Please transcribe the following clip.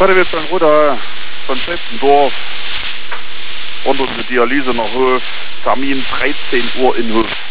Kottewitz beim Ruder von Schlechtendorf und unsere Dialyse nach Hof. Termin 13 Uhr in Hof.